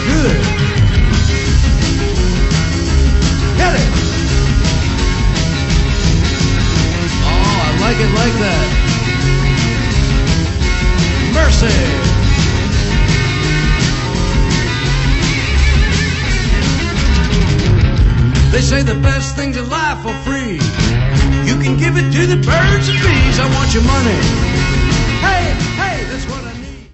good. Get it. Oh, I like it like that. Mercy. They say the best things in life are free. You can give it to the birds and bees. I want your money. Hey!